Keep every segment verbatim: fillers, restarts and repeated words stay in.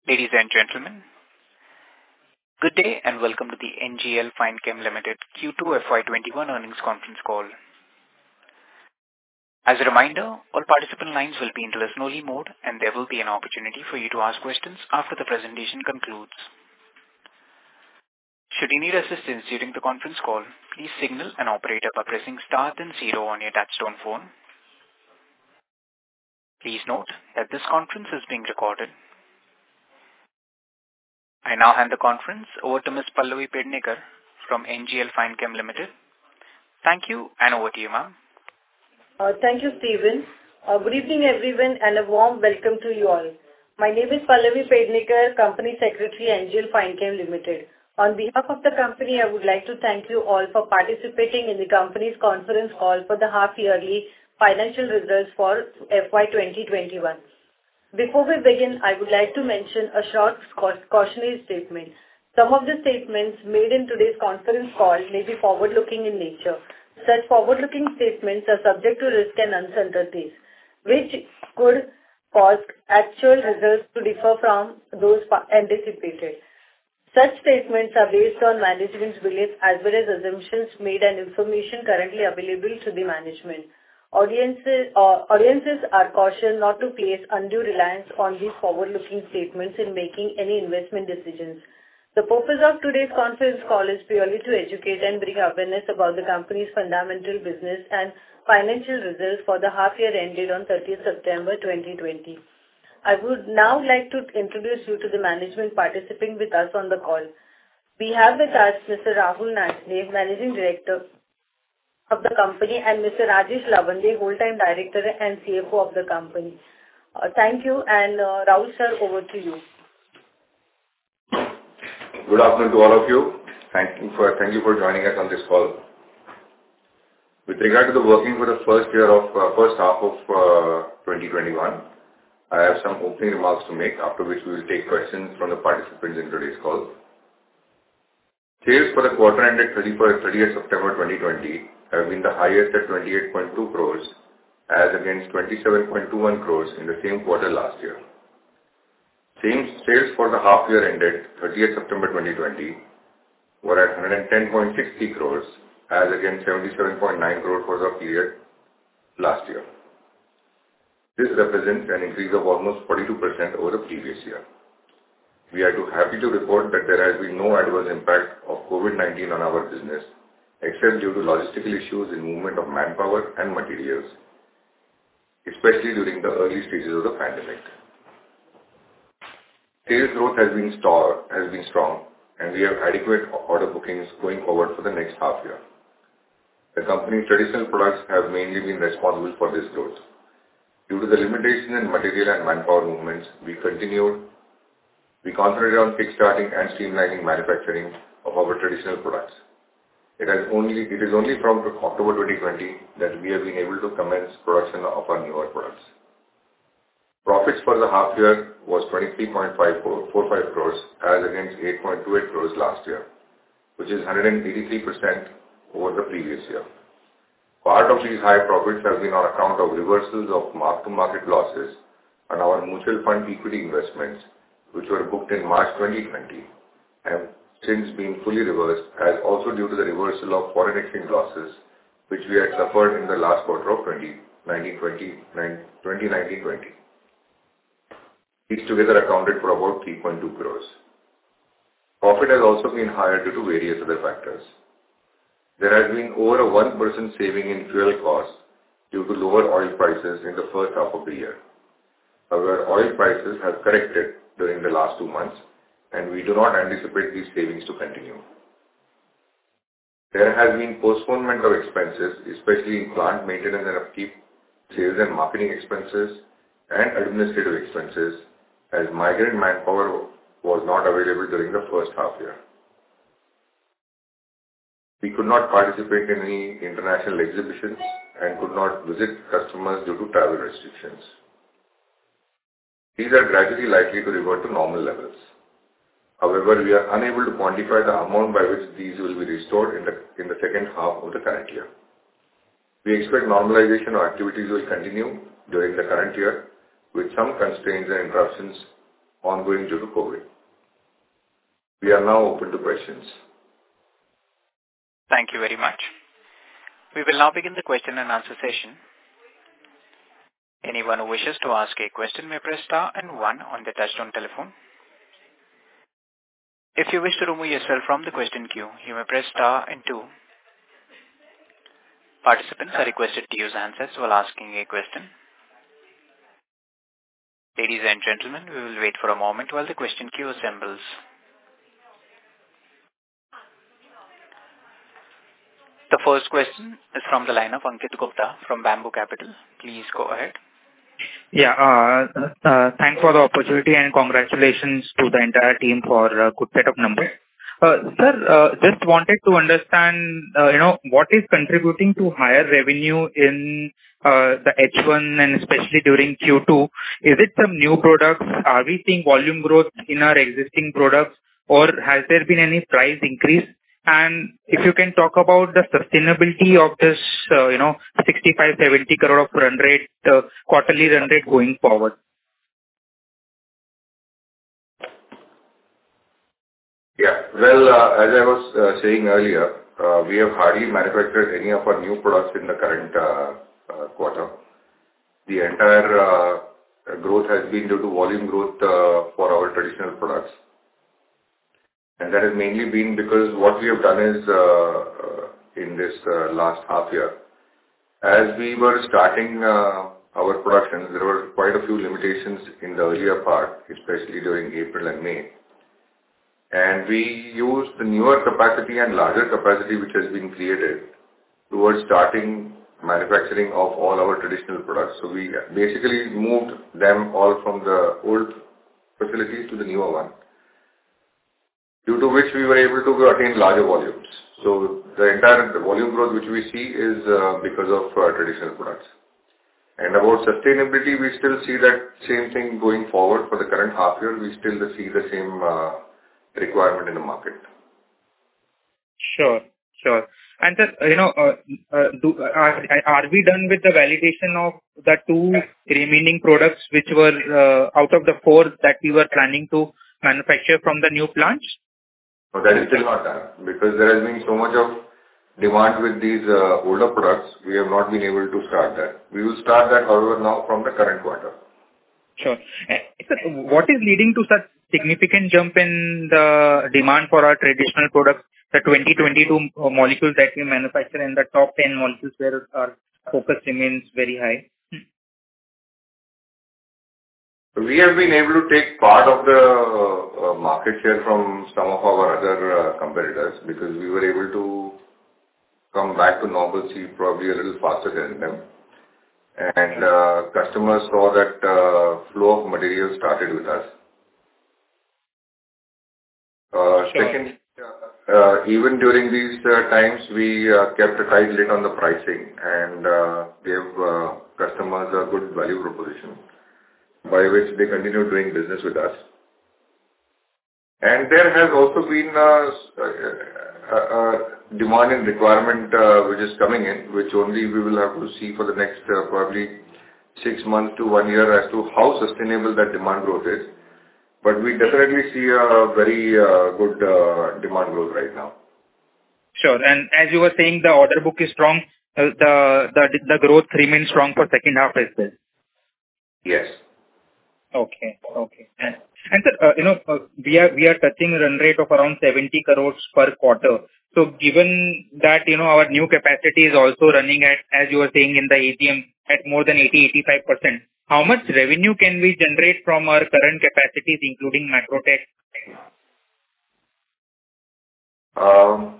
Ladies and gentlemen, good day and welcome to the N G L Fine Chem Limited Q two F Y twenty-one earnings conference call. As a reminder, all participant lines will be in listen-only mode and there will be an opportunity for you to ask questions after the presentation concludes. Should you need assistance during the conference call, please signal an operator by pressing star then zero on your touchtone phone. Please note that this conference is being recorded. I now hand the conference over to Miz Pallavi Pednekar from N G L Fine Chem Limited. Thank you and over to you, ma'am. Uh, thank you, Stephen. Uh, good evening, everyone, and a warm welcome to you all. My name is Pallavi Pednekar, Company Secretary, N G L Fine Chem Limited. On behalf of the company, I would like to thank you all for participating in the company's conference call for the half-yearly financial results for F Y twenty twenty-one. Before we begin, I would like to mention a short cautionary statement. Some of the statements made in today's conference call may be forward-looking in nature. Such forward-looking statements are subject to risk and uncertainties, which could cause actual results to differ from those anticipated. Such statements are based on management's beliefs as well as assumptions made and information currently available to the management. Audiences, uh, audiences are cautioned not to place undue reliance on these forward-looking statements in making any investment decisions. The purpose of today's conference call is purely to educate and bring awareness about the company's fundamental business and financial results for the half-year ended on thirtieth September twenty twenty. I would now like to introduce you to the management participating with us on the call. We have with us Mister Rahul Nathne, Managing Director of the company, and Mister Rajesh Lavande, Whole-Time Director and C F O of the company. Uh, thank you, and uh, Rahul sir, over to you. Good afternoon to all of you. Thank you for thank you for joining us on this call. With regard to the working for the first year of uh, first half of uh, twenty twenty-one, I have some opening remarks to make, after which we will take questions from the participants in today's call. Sales for the quarter ended thirtieth September twenty twenty have been the highest at twenty-eight point two crores as against twenty-seven point two one crores in the same quarter last year. Same sales for the half year ended thirtieth September twenty twenty were at one hundred ten point six three crores as against seventy-seven point nine crores for the period last year. This represents an increase of almost forty-two percent over the previous year. We are too happy to report that there has been no adverse impact of COVID nineteen on our business, except due to logistical issues in movement of manpower and materials, especially during the early stages of the pandemic. Sales growth has been, star, has been strong, and we have adequate order bookings going forward for the next half year. The company's traditional products have mainly been responsible for this growth. Due to the limitation in material and manpower movements, we continued We concentrated on kickstarting and streamlining manufacturing of our traditional products. It has only it is only from October twenty twenty that we have been able to commence production of our newer products. Profits for the half year was twenty-three point five four five crores as against eight point two eight crores last year, which is one hundred eighty-three percent over the previous year. Part of these high profits have been on account of reversals of mark-to-market losses on our mutual fund equity investments, which were booked in March twenty twenty, have since been fully reversed, as also due to the reversal of foreign exchange losses, which we had suffered in the last quarter of twenty nineteen twenty. These together accounted for about three point two crores. Profit has also been higher due to various other factors. There has been over a one percent saving in fuel costs due to lower oil prices in the first half of the year. However, oil prices have corrected during the last two months, and we do not anticipate these savings to continue. There has been postponement of expenses, especially in plant maintenance and upkeep, sales and marketing expenses, and administrative expenses, as migrant manpower was not available during the first half year. We could not participate in any international exhibitions and could not visit customers due to travel restrictions. These are gradually likely to revert to normal levels. However, we are unable to quantify the amount by which these will be restored in the, in the second half of the current year. We expect normalization of activities will continue during the current year, with some constraints and interruptions ongoing due to COVID. We are now open to questions. Thank you very much. We will now begin the question and answer session. Anyone who wishes to ask a question may press star and one on the touchtone telephone. If you wish to remove yourself from the question queue, you may press star and two. Participants are requested to use handsets while asking a question. Ladies and gentlemen, we will wait for a moment while the question queue assembles. The first question is from the line of Ankit Gupta from Bamboo Capital. Please go ahead. Yeah, uh, uh, thanks for the opportunity and congratulations to the entire team for a good set of numbers. Uh, sir, uh, just wanted to understand, uh, you know, what is contributing to higher revenue in uh, the H one and especially during Q two? Is it some new products? Are we seeing volume growth in our existing products, or has there been any price increase? And if you can talk about the sustainability of this, uh, you know, sixty-five to seventy crore of run rate, uh, quarterly run rate going forward. Yeah. Well, uh, as I was uh, saying earlier, uh, we have hardly manufactured any of our new products in the current uh, uh, quarter. The entire uh, growth has been due to volume growth uh, for our traditional products. And that has mainly been because what we have done is, uh, uh, in this uh, last half year, as we were starting uh, our production, there were quite a few limitations in the earlier part, especially during April and May. And we used the newer capacity and larger capacity which has been created towards starting manufacturing of all our traditional products. So we basically moved them all from the old facilities to the newer one, due to which we were able to attain larger volumes. So the entire volume growth which we see is uh, because of uh, traditional products. And about sustainability, we still see that same thing going forward for the current half year. We still see the same uh, requirement in the market. Sure, sure. And sir, you know, uh, uh, do, are, are we done with the validation of the two remaining products which were uh, out of the four that we were planning to manufacture from the new plants? No, that is still not done because there has been so much of demand with these uh, older products. We have not been able to start that. We will start that, however, now from the current quarter. Sure. Uh, sir, what is leading to such significant jump in the demand for our traditional products, the twenty twenty-two molecules that we manufacture and the top ten molecules where our focus remains very high? We have been able to take part of the uh, market share from some of our other uh, competitors because we were able to come back to normalcy probably a little faster than them. And uh, customers saw that uh, flow of material started with us. Uh, Sure. Second, uh, even during these uh, times, we uh, kept a tight lid on the pricing and uh, gave uh, customers a good value proposition, by which they continue doing business with us. And there has also been a, a, a demand and requirement uh, which is coming in, which only we will have to see for the next uh, probably six months to one year as to how sustainable that demand growth is. But we definitely see a very uh, good uh, demand growth right now. Sure. And as you were saying, the order book is strong. Uh, the the the growth remains strong for second half as well. Yes. Okay. Okay. And, and sir, uh, you know, uh, we are we are touching a run rate of around seventy crores per quarter. So given that, you know, our new capacity is also running at, as you were saying in the A T M, at more than eighty to eighty-five percent, how much revenue can we generate from our current capacities, including Macrotech? Um,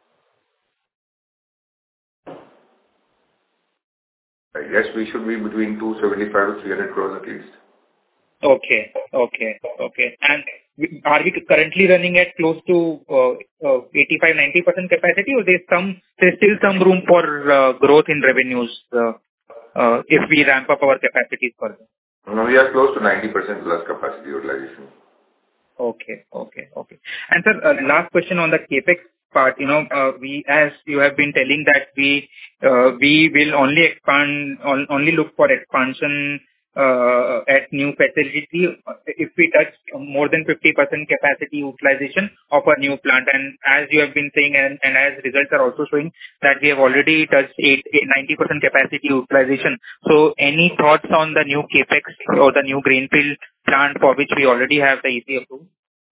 I guess we should be between two seventy-five to three hundred crores at least. Okay. Okay. Okay. And we- are we currently running at close to uh, uh, eighty-five to ninety percent capacity, or there's some, there's still some room for uh, growth in revenues uh, uh, if we ramp up our capacities further? No, we are close to ninety percent plus capacity utilization. Okay. Okay. Okay. And sir, uh, last question on the CapEx part. You know, uh, we, as you have been telling that we uh, we will only expand, on, only look for expansion uh, at new facility if we touch more than fifty percent capacity utilization of a new plant. And as you have been saying, and, and as results are also showing that we have already touched eight, ninety percent capacity utilization. So any thoughts on the new capex or the new greenfield plant for which we already have the E C approval?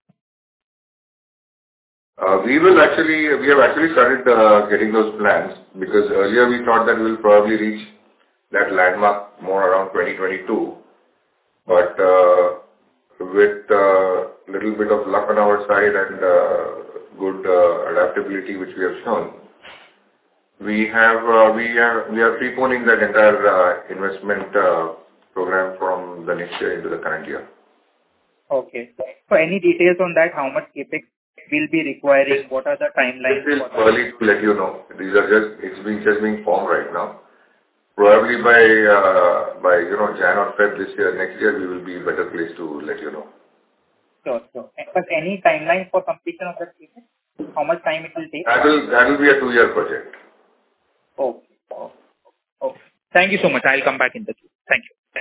Uh, we will actually, we have actually started uh, getting those plans, because earlier we thought that we will probably reach that landmark more around twenty twenty-two. But uh, with a uh, little bit of luck on our side and uh, good uh, adaptability which we have shown, we have uh, we are we are preponing that entire uh, investment uh, program from the next year into the current year. Okay. So any details on that? How much capex will be requiring? What are the timelines? It is early to let you know. These are just, it's being just being formed right now. Probably by uh, by you know Jan or Feb this year, next year we will be better placed to let you know. Sure, sure. But any timeline for completion of that capex? How much time it will take? That will that will be a two-year project. Okay. Okay. Okay. Thank you so much. I'll come back in the queue. Thank you.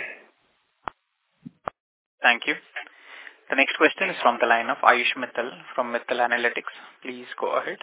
Thank you. The next question is from the line of Ayush Mittal from Mittal Analytics. Please go ahead.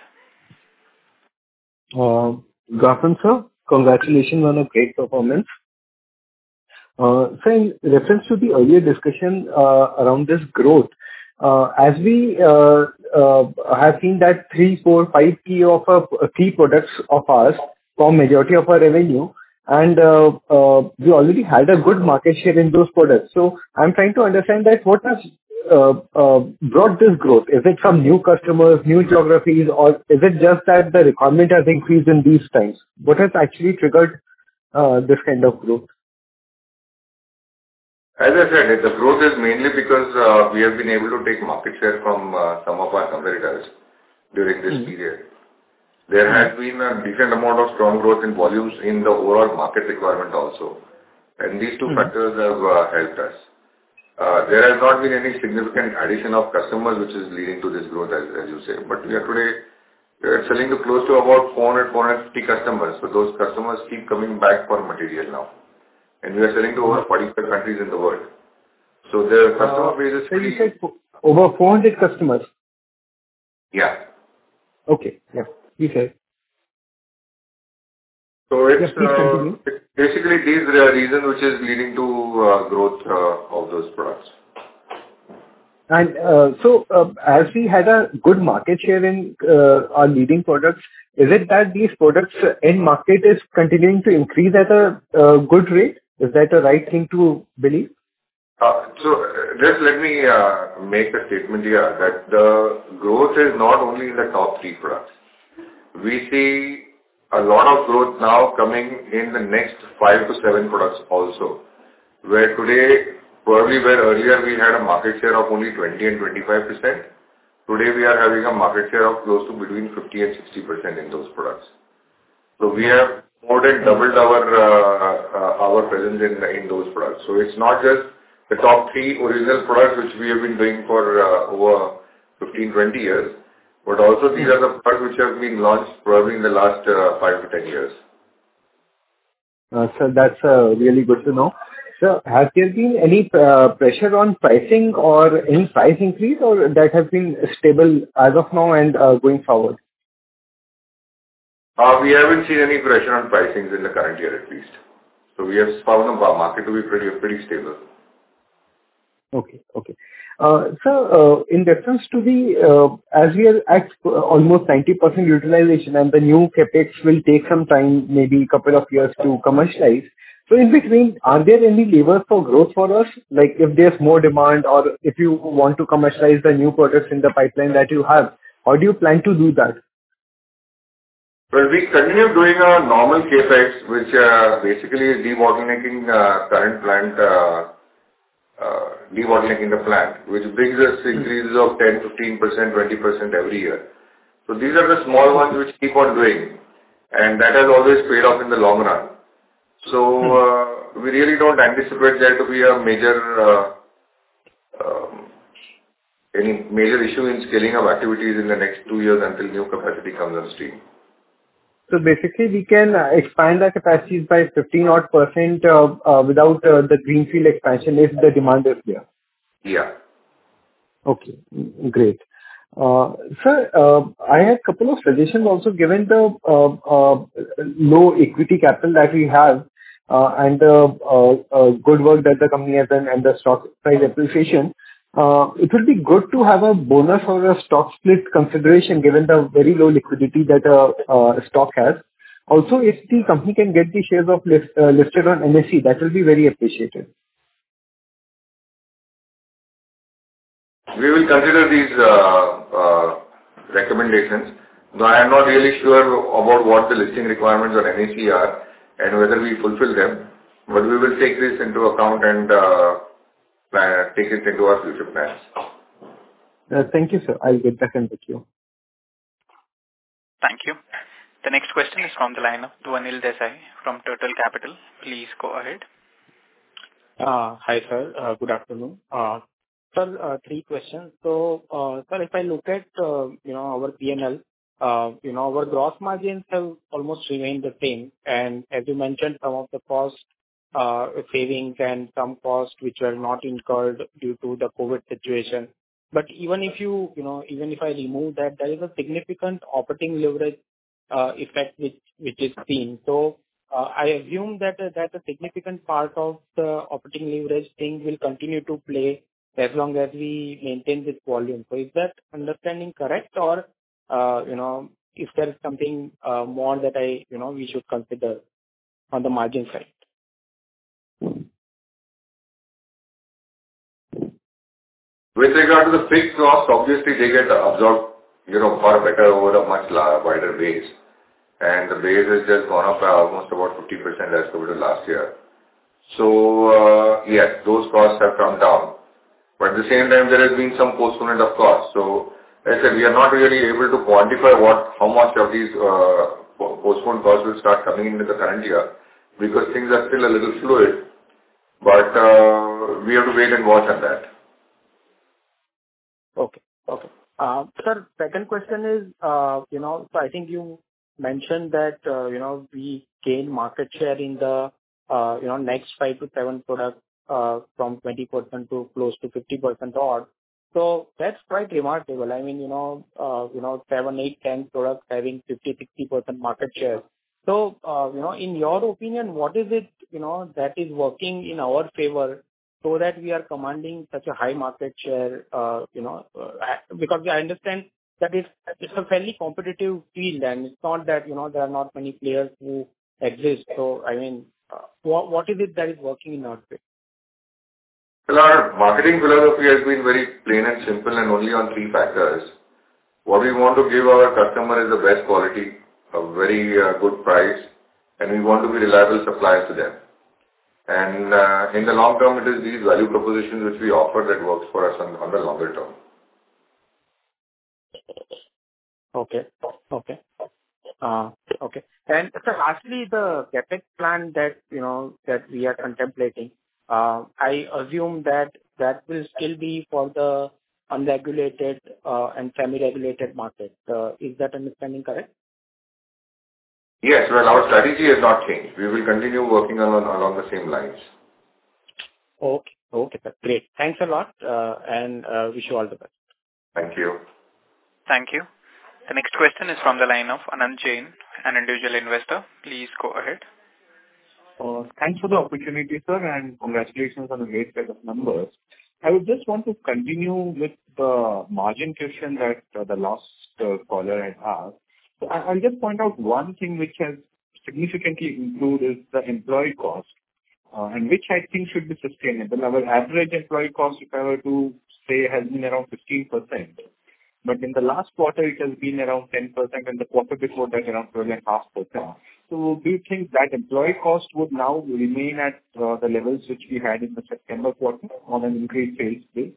Uh, Good afternoon, sir. Congratulations on a great performance. Uh, so in reference to the earlier discussion uh, around this growth, uh, as we uh, uh, have seen that three, four, five key of our, key products of ours form majority of our revenue, and uh, uh, we already had a good market share in those products. So I'm trying to understand that what has uh, uh, brought this growth. Is it from new customers, new geographies, or is it just that the requirement has increased in these times? What has actually triggered uh, this kind of growth? As I said, the growth is mainly because uh, we have been able to take market share from uh, some of our competitors during this mm-hmm. period. There has been a decent amount of strong growth in volumes in the overall market requirement also. And these two mm-hmm. factors have uh, helped us. Uh, there has not been any significant addition of customers which is leading to this growth, as, as you say. But we are today we are selling to close to about four hundred, four hundred fifty customers. So those customers keep coming back for material now. And we are selling to over forty-five countries in the world. So the customer base is uh, so pretty... you said over four hundred customers? Yeah. Okay. Yeah. You said. So it's yeah, uh, basically these are reasons which is leading to uh, growth uh, of those products. And uh, so uh, as we had a good market share in uh, our leading products, is it that these products end market is continuing to increase at a uh, good rate? Is that the right thing to believe? Uh, so uh, just let me uh, make a statement here that the growth is not only in the top three products. We see a lot of growth now coming in the next five to seven products also, where today, probably where earlier we had a market share of only twenty and twenty-five percent, today we are having a market share of close to between fifty and sixty percent in those products. So we have more than doubled our uh, uh, our presence in, in those products. So it's not just the top three original products which we have been doing for uh, over fifteen, twenty years, but also these are the products which have been launched probably in the last uh, five to ten years. Uh, so that's uh, really good to know. So has there been any uh, pressure on pricing or any price increase, or that has been stable as of now and uh, going forward? Uh, we haven't seen any pressure on pricings in the current year at least. So we have found the market to be pretty pretty stable. Okay. Okay. Uh, So, uh, in reference to the, uh, as we are at uh, almost ninety percent utilization and the new CapEx will take some time, maybe a couple of years to commercialize. So in between, are there any levers for growth for us? Like if there's more demand or if you want to commercialize the new products in the pipeline that you have, how do you plan to do that? Well, we continue doing a normal CapEx, which uh, basically is debottlenecking uh, current plant, uh, uh, debottlenecking the plant, which brings us increases of ten, fifteen percent, twenty percent every year. So these are the small ones which keep on doing, and that has always paid off in the long run. So uh, we really don't anticipate there to be a major, uh, um, any major issue in scaling of activities in the next two years until new capacity comes on stream. So basically, we can uh, expand our capacities by fifteen odd percent uh, uh, without uh, the greenfield expansion if the demand is there. Yeah. Okay, mm, great. Uh, Sir, uh, I had a couple of suggestions also, given the uh, uh, low equity capital that we have, uh, and the uh, uh, good work that the company has done and the stock price appreciation. Uh, It would be good to have a bonus or a stock split consideration, given the very low liquidity that a uh, stock has. Also, if the company can get the shares of list uh, listed on N S E, that will be very appreciated. We will consider these uh, uh, recommendations. Though I am not really sure about what the listing requirements on N S E are and whether we fulfill them, but we will take this into account and uh, plan, take it into our future plans. Uh, Thank you, sir. I'll get back in with you. Thank you. The next question is from the line of Dhwanil Desai from Turtle Capital. Please go ahead. Uh, Hi, sir. Uh, Good afternoon. Uh, Sir, uh, three questions. So, uh, sir, if I look at, uh, you know, our P and L, uh, you know, our gross margins have almost remained the same. And as you mentioned, some of the cost uh, savings and some costs which were not incurred due to the COVID situation. But even if you, you know, even if I remove that, there is a significant operating leverage uh, effect which which is seen. So, uh, I assume that uh, that a significant part of the operating leverage thing will continue to play as long as we maintain this volume. So is that understanding correct? Or, uh, you know, if there is something uh, more that I, you know, we should consider on the margin side? With regard to the fixed costs, obviously they get absorbed, you know, far better over a much la- wider base. And the base has just gone up by almost about fifty percent as compared to last year. So, uh, yes, those costs have come down. But at the same time, there has been some postponement of costs. So, as I said, we are not really able to quantify what, how much of these uh, po- postponed costs will start coming into the current year, because things are still a little fluid. But uh, we have to wait and watch on that. Okay. Okay. Uh, Sir, second question is, uh, you know, so I think you mentioned that, uh, you know, we gain market share in the, uh, you know, next five to seven products, uh, from twenty percent to close to fifty percent odd. So that's quite remarkable. I mean, you know, uh, you know, seven, eight, ten products having fifty, sixty percent market share. So, uh, you know, in your opinion, what is it, you know, that is working in our favor so that we are commanding such a high market share, uh, you know, uh, because I understand that it's, it's a fairly competitive field, and it's not that, you know, there are not many players who exist. So, I mean, uh, what, what is it that is working in our favor? Well, our marketing philosophy has been very plain and simple and only on three factors. What we want to give our customer is the best quality, a very uh, good price, and we want to be reliable suppliers to them. And uh, in the long term, it is these value propositions which we offer that works for us on, on the longer term. Okay. Okay. Uh, Okay. And so lastly, the CapEx plan that, you know, that we are contemplating, uh, I assume that that will still be for the unregulated uh, and semi-regulated market. Uh, Is that understanding correct? Yes, well, our strategy has not changed. We will continue working along, along the same lines. Okay. Okay, sir. Great. Thanks a lot, uh, and uh, wish you all the best. Thank you. Thank you. The next question is from the line of Anand Jain, an individual investor. Please go ahead. Uh, Thanks for the opportunity, sir, and congratulations on the great set of numbers. I would just want to continue with the margin question that uh, the last uh, caller had asked. So I- I'll just point out one thing which has significantly improved is the employee cost, uh, and which I think should be sustainable. Our average employee cost, if I were to say, has been around fifteen percent. But in the last quarter, it has been around ten percent, and the quarter before that, around twelve point five percent. So do you think that employee cost would now remain at uh, the levels which we had in the September quarter on an increased sales base?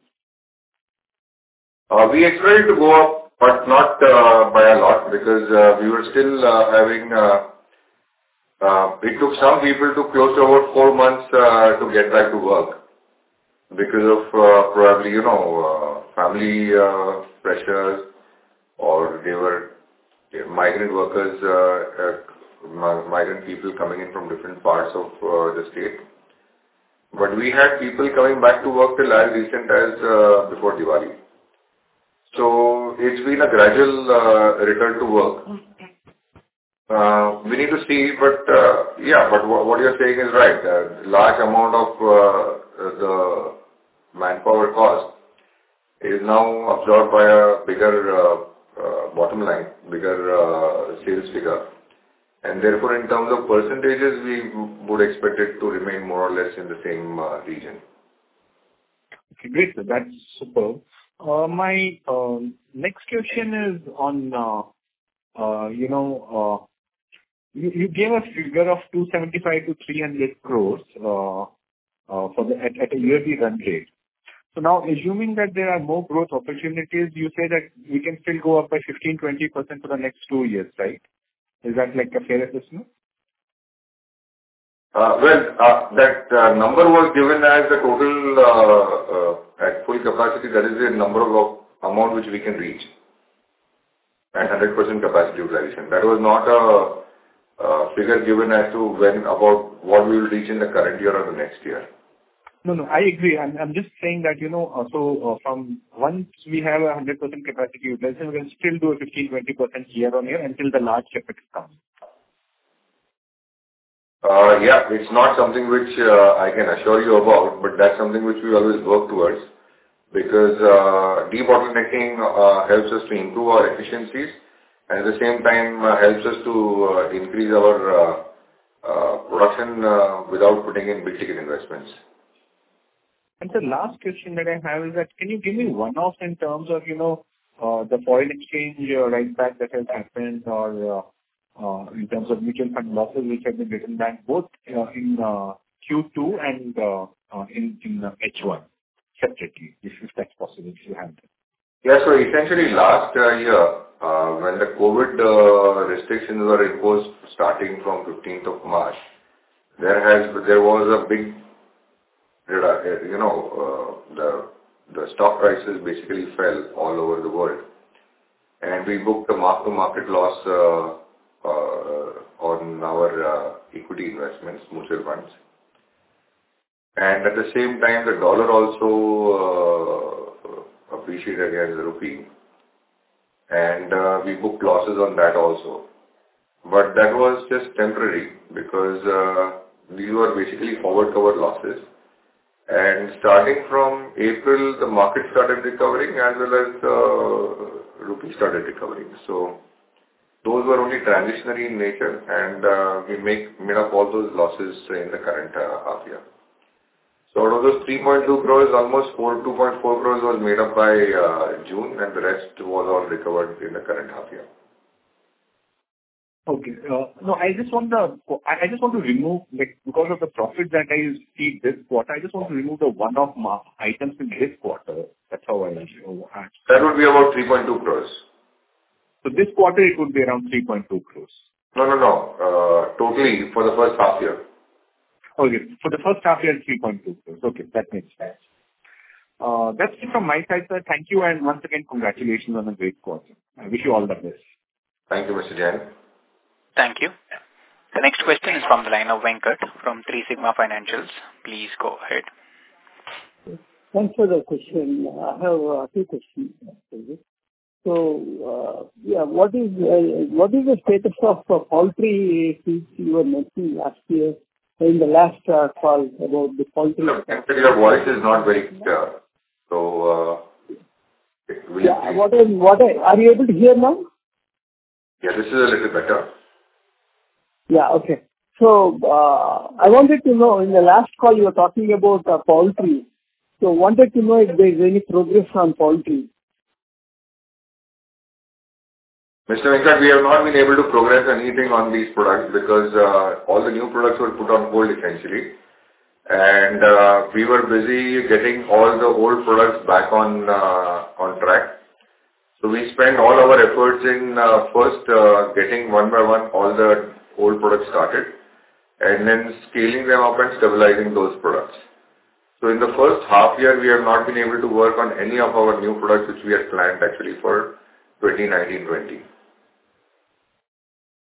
Uh, we expect it to go up, but not uh, by a lot, because uh, we were still uh, having, uh, uh, it took some people to close to about four months uh, to get back to work because of uh, probably, you know, uh, family uh, pressures, or they were migrant workers, uh, uh, migrant people coming in from different parts of uh, the state. But we had people coming back to work till as recent as uh, before Diwali. So it's been a gradual uh, return to work. Uh, we need to see, but uh, yeah, but w- what you're saying is right. Uh, large amount of uh, the manpower cost is now absorbed by a bigger uh, uh, bottom line, bigger uh, sales figure. And therefore, in terms of percentages, we w- would expect it to remain more or less in the same uh, region. Okay, great, sir. That's superb. Uh, my uh, next question is on, uh, uh, you know, uh, you, you gave a figure of two seventy-five to three hundred crores uh, uh, for the at, at a yearly run rate. So now, assuming that there are more growth opportunities, you say that we can still go up by fifteen to twenty percent for the next two years, right? Is that like a fair assessment? Uh, well, uh, that uh, number was given as the total uh, uh, at full capacity. That is the number of amount which we can reach at one hundred percent capacity utilization. That was not a uh, figure given as to when about what we will reach in the current year or the next year. No, no, I agree. I'm, I'm just saying that, you know, uh, so uh, from once we have a one hundred percent capacity utilization, we can still do a fifteen to twenty percent year on year until the large capex comes. Uh, yeah, it's not something which uh, I can assure you about, but that's something which we always work towards, because uh, debottlenecking uh, helps us to improve our efficiencies, and at the same time uh, helps us to uh, increase our uh, uh, production uh, without putting in big ticket investments. And the last question that I have is that, can you give me one-offs in terms of, you know, uh, the foreign exchange uh, write back that has happened, or uh, uh, in terms of mutual fund losses which have been written back both uh, in uh, Q two and uh, uh, in, in uh, H one separately, if, if that's possible, if you have that. Yeah, so essentially last uh, year, uh, when the COVID uh, restrictions were imposed starting from fifteenth of March, there has there was a big, you know, uh, the the stock prices basically fell all over the world, and we booked a mark-to-market loss uh, uh, on our uh, equity investments, mutual funds, and at the same time the dollar also uh, appreciated against the rupee, and uh, we booked losses on that also. But that was just temporary, because uh, these were basically forward cover losses. And starting from April, the market started recovering as well as the rupee started recovering. So those were only transitionary in nature, and uh, we make made up all those losses in the current uh, half year. So out of those three point two crores, almost two point four crores was made up by uh, June, and the rest was all recovered in the current half year. Okay. Uh, no, I just want the, I I just want to remove, like, because of the profit that I see this quarter, I just want to remove the one-off mark items in this quarter. That's how I asked. That would be about three point two crores. So this quarter it would be around three point two crores. No, no, no. Uh, totally for the first half year. Okay. For the first half year, three point two crores. Okay, that makes sense. Uh, that's it from my side, sir. Thank you, and once again, congratulations on a great quarter. I wish you all the best. Thank you, Mister Jain. Thank you. The next question is from the line of Venkat from Three Sigma Financials. Please go ahead. Thanks for the question. I have uh, two questions. So, uh, yeah, what is uh, what is the status of uh, poultry feeds you were mentioning last year in the last uh, call about the poultry? Look, actually, your voice is not very clear. So, uh, will yeah, what is what? Are, are you able to hear now? Yeah, this is a little better. Yeah, okay. So, uh, I wanted to know, in the last call you were talking about uh, poultry. So, wanted to know if there is any progress on poultry. Mister Venkat, we have not been able to progress anything on these products because uh, all the new products were put on hold essentially. And uh, we were busy getting all the old products back on, uh, on track. So we spent all our efforts in uh, first uh, getting one by one all the old products started, and then scaling them up and stabilizing those products. So in the first half year, we have not been able to work on any of our new products which we had planned actually for twenty nineteen twenty.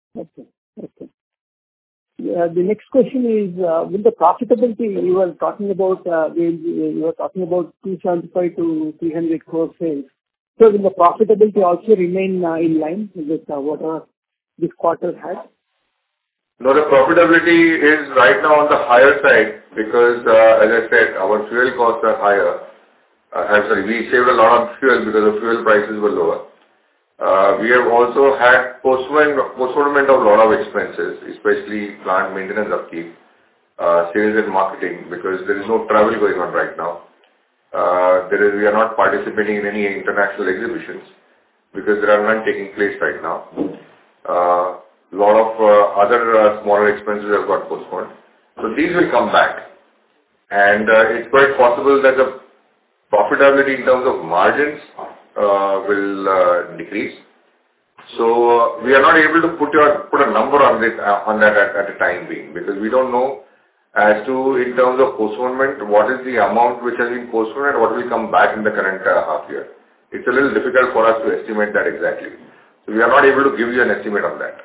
Okay. Okay. Yeah, the next question is, uh, with the profitability you were talking about, uh, you you were talking about two seventy-five to three hundred crore sales. So will the profitability also remain uh, in line with uh, whatever this quarter had? No, the profitability is right now on the higher side because, uh, as I said, our fuel costs are higher. Uh, I'm sorry, we saved a lot on fuel because the fuel prices were lower. Uh, we have also had postponement postponement of a lot of expenses, especially plant maintenance upkeep, uh, sales and marketing, because there is no travel going on right now. Uh, there is, we are not participating in any international exhibitions because there are none taking place right now. A uh, lot of uh, other uh, smaller expenses have got postponed. So these will come back. And uh, it's quite possible that the profitability in terms of margins uh, will uh, decrease. So uh, we are not able to put your put a number on this uh, on that at, at a time being, because we don't know as to, in terms of postponement, what is the amount which has been postponed and what will come back in the current uh, half year. It's a little difficult for us to estimate that exactly. So we are not able to give you an estimate on that.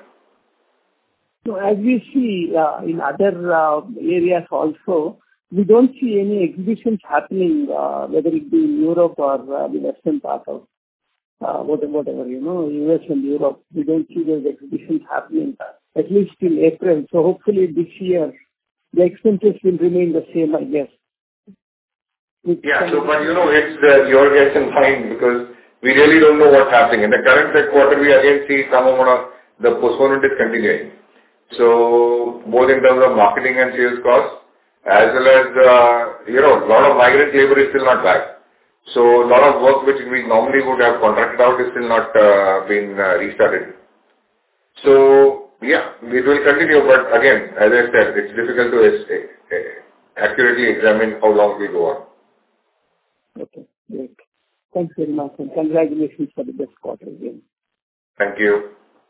So as we see uh, in other uh, areas also, we don't see any exhibitions happening, uh, whether it be in Europe or uh, the western part of uh, whatever, whatever, you know, U S and Europe. We don't see those exhibitions happening, uh, at least till April. So hopefully this year, the expenses will remain the same, I guess. With Yeah, so but you know, it's uh, your guess and mine, because we really don't know what's happening. In the current quarter, we again see some amount of the postponement is continuing. So both in terms of marketing and sales costs, as well as, uh, you know, a lot of migrant labor is still not back. So a lot of work which we normally would have contracted out is still not uh, been uh, restarted. So yeah, it will continue, but again, as I said, it's difficult to uh, accurately examine how long we go on. Okay, great. Thanks very much, and congratulations for the best quarter again. Thank you.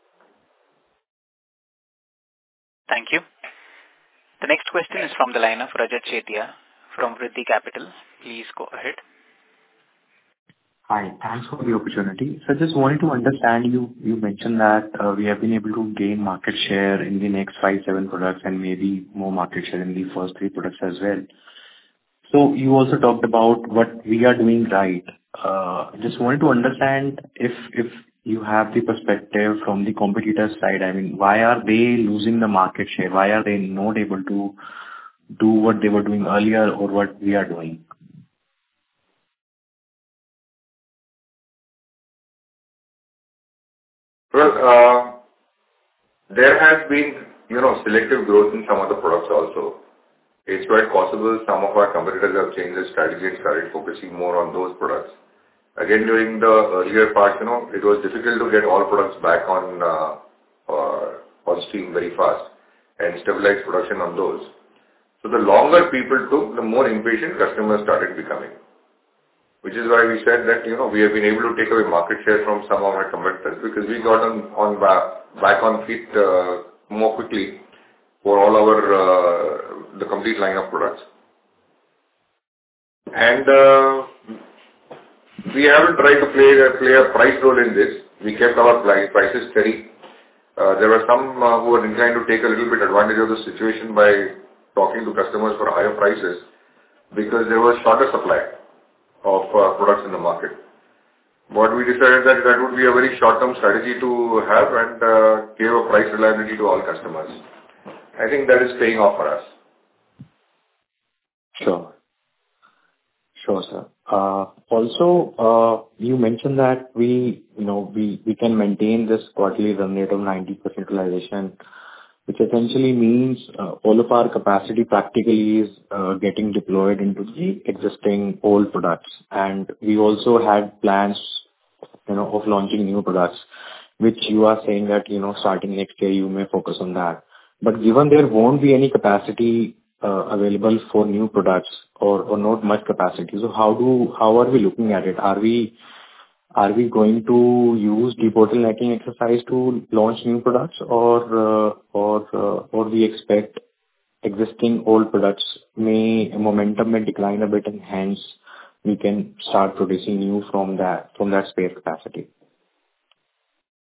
Thank you. The next question is from the line of Rajat Chetia from Vriddhi Capital. Please go ahead. Hi, thanks for the opportunity. So I just wanted to understand, you you mentioned that uh, we have been able to gain market share in the next five, seven products and maybe more market share in the first three products as well. So you also talked about what we are doing right. Uh, just wanted to understand if if you have the perspective from the competitor side. I mean, why are they losing the market share? Why are they not able to do what they were doing earlier or what we are doing? Well, uh, there has been, you know, selective growth in some of the products also. It's quite possible some of our competitors have changed their strategy and started focusing more on those products. Again, during the earlier part, you know, it was difficult to get all products back on uh, uh, on stream very fast and stabilize production on those. So the longer people took, the more impatient customers started becoming. Which is why we said that, you know, we have been able to take away market share from some of our competitors, because we got on, on back, back on feet uh, more quickly for all our, uh, the complete line of products. And uh, we haven't tried to play, uh, play a price role in this. We kept our prices steady. Uh, there were some uh, who were inclined to take a little bit advantage of the situation by talking to customers for higher prices, because there was shorter supply of uh, products in the market. But we decided that that would be a very short-term strategy to have and uh, give a price reliability to all customers. I think that is paying off for us. Sure. Sure, sir. Uh, Also, uh, you mentioned that we, you know, we we can maintain this quarterly run rate of ninety percent utilization, which essentially means uh, all of our capacity practically is uh, getting deployed into the existing old products. And we also had plans, you know, of launching new products, which you are saying that, you know, starting next year, you may focus on that. But given there won't be any capacity uh, available for new products or or not much capacity, so how do how are we looking at it? Are we are we going to use debottlenecking exercise to launch new products, or uh, or uh, or we expect existing old products may momentum may decline a bit, and hence we can start producing new from that from that spare capacity?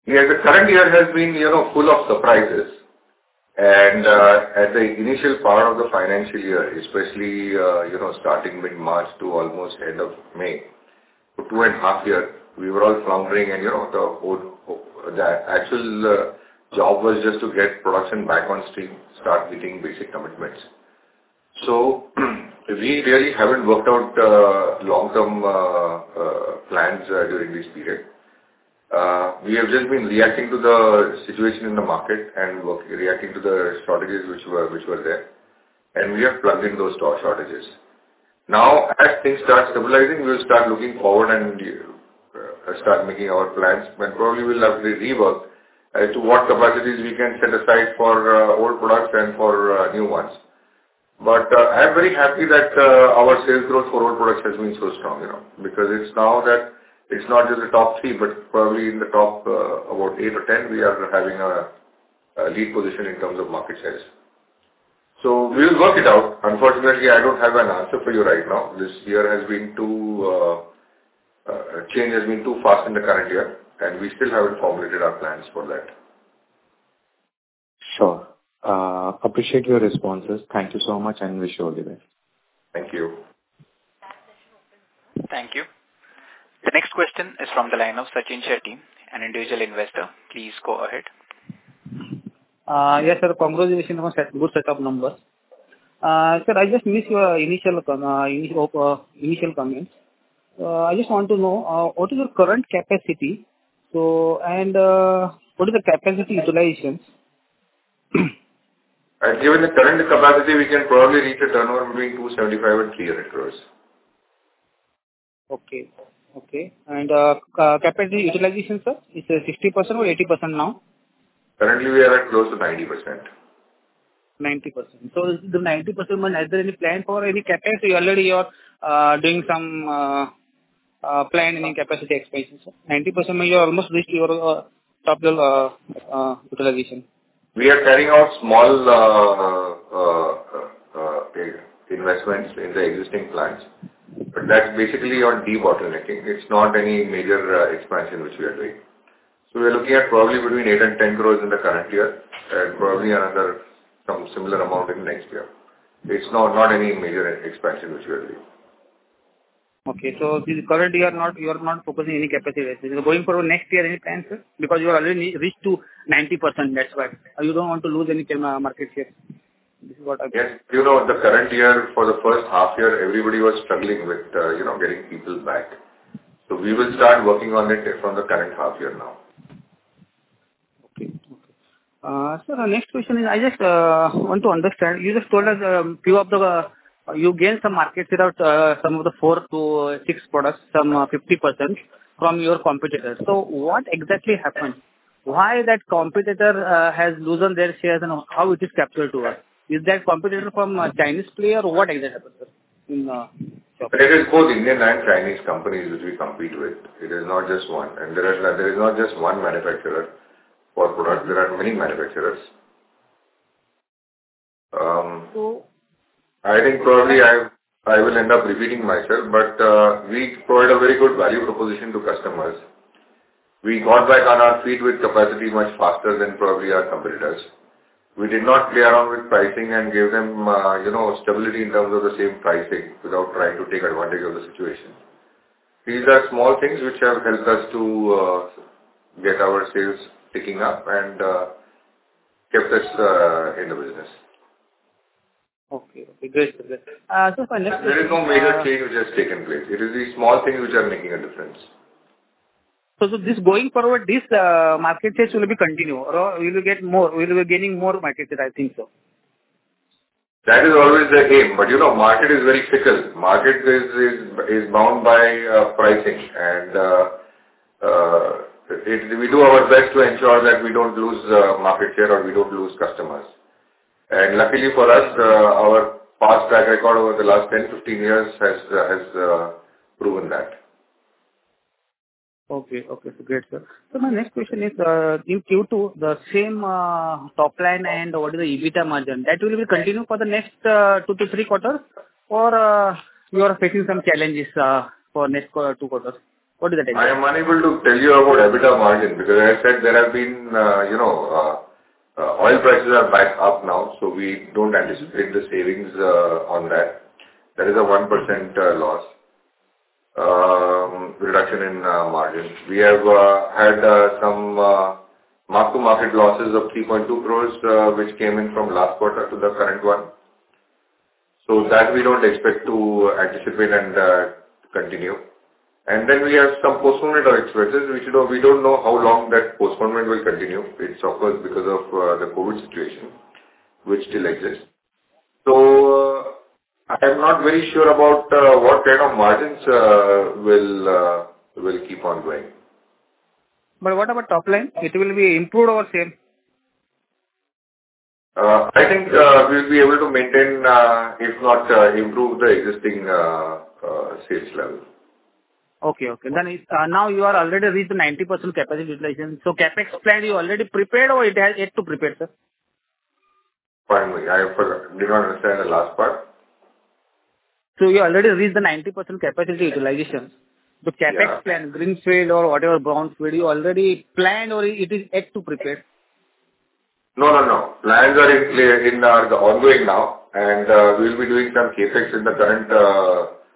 Yes, the current year has been, you know, full of surprises. And uh, at the initial part of the financial year, especially, uh, you know, starting mid-March to almost end of May, for two and a half years, we were all floundering and, you know, the, whole- the actual uh, job was just to get production back on stream, start meeting basic commitments. So we really haven't worked out uh, long-term uh, uh, plans uh, during this period. Uh, we have just been reacting to the situation in the market and work, reacting to the shortages which were which were there, and we have plugged in those store shortages. Now, as things start stabilizing, we will start looking forward and uh, start making our plans. But probably we'll have to rework as to what capacities we can set aside for uh, old products and for uh, new ones. But uh, I am very happy that uh, our sales growth for old products has been so strong, you know, because it's now that it's not just the top three, but probably in the top uh, about eight or ten, we are having a, a lead position in terms of market shares. So we will work it out. Unfortunately, I don't have an answer for you right now. This year has been too, uh, uh, change has been too fast in the current year, and we still haven't formulated our plans for that. Sure. Uh, appreciate your responses. Thank you so much and wish you all the best. Thank you. Thank you. The next question is from the line of Sachin Shetty, an individual investor. Please go ahead. Uh, yes, sir. Congratulations on a good set of numbers. Uh, sir, I just missed your initial uh, initial, uh, initial comments. Uh, I just want to know uh, what is your current capacity. So, and uh, what is the capacity utilizations? And given the current capacity, we can probably reach a turnover between two seventy-five and three hundred crores. Okay. Okay. And uh, uh, capacity utilization, sir, is uh, sixty percent or eighty percent now? Currently, we are at close to ninety percent. ninety percent. So the ninety percent, is there any plan for any capacity? Already you're uh, doing some uh, uh, plan in capacity expansion, sir. ninety percent, you almost reached your uh, top level uh, uh, utilization. We are carrying out small uh, uh, uh, investments in the existing plants, but that's basically on debottlenecking. It's not any major uh, expansion which we are doing. So we are looking at probably between eight and ten crores in the current year, and probably another some similar amount in next year. It's not not any major expansion which we are doing. Okay, so this current year not you are not focusing any capacity. So going for next year, any plans, sir? Because you are already reached to ninety percent. That's why you don't want to lose any market share. This is what I. Yes, you know, the current year for the first half year, everybody was struggling with uh, you know getting people back. So we will start working on it from the current half year now. Okay. Okay. Uh, sir, the next question is I just uh, want to understand. You just told us a um, few of the. Uh, You gain some market share out uh, some of the four to six products, some uh, fifty percent from your competitors. So what exactly happened? Why that competitor uh, has loosened their shares and how it is captured to us? Is that competitor from a Chinese player or what exactly happened, sir? In, uh, it is both Indian and Chinese companies which we compete with. It is not just one. And there is, there is not just one manufacturer for products. There are many manufacturers. Um, so, I think probably I I will end up repeating myself, but uh, we provide a very good value proposition to customers. We got back on our feet with capacity much faster than probably our competitors. We did not play around with pricing and gave them, uh, you know, stability in terms of the same pricing without trying to take advantage of the situation. These are small things which have helped us to uh, get our sales picking up and uh, kept us uh, in the business. Okay, okay, great, great. Uh, so for next there is no major uh, change which has taken place. It is these small things which are making a difference. So, so this going forward, this uh, market share will be continue, or will you get more? Will you be gaining more market share? I think so. That is always the aim, but you know, market is very fickle. Market is is is bound by uh, pricing, and uh, uh, it, we do our best to ensure that we don't lose uh, market share or we don't lose customers. And luckily for us, uh, our past track record over the last ten to fifteen years has uh, has uh, proven that. Okay, okay, so great, sir. So my next question is, uh, in Q two, the same uh, top line and what is the EBITDA margin, that will be continue for the next uh, two to three quarters, or uh, you are facing some challenges uh, for next uh, two quarters? What is that? I am unable to tell you about EBITDA margin because as I said there have been, uh, you know, uh, uh, oil prices are back up now, so we don't anticipate the savings uh, on that. That is a one percent uh, loss, um, reduction in uh, margin. We have uh, had uh, some uh, mark-to-market losses of three point two crores, uh, which came in from last quarter to the current one. So that we don't expect to anticipate and uh, continue. And then we have some postponement of expenses, which you know, we don't know how long that postponement will continue. It's of course because of uh, the COVID situation, which still exists. So uh, I am not very sure about uh, what kind of margins uh, will uh, will keep on going. But what about top line? It will be improved or same? Uh, I think uh, we'll be able to maintain, uh, if not uh, improve the existing uh, uh, sales level. Okay, okay. Then it's, uh, now you are already reached ninety percent capacity utilization. So capex plan you already prepared or it has yet to prepare, sir? Pardon me, I forgot, did not understand the last part. So you already reached the ninety percent capacity utilization. The capex Yeah. plan, greenfield or whatever brownfield, you already planned or it is yet to prepare? No, no, no. Plans are in play, in uh, the ongoing now, and uh, we'll be doing some capex in the current uh,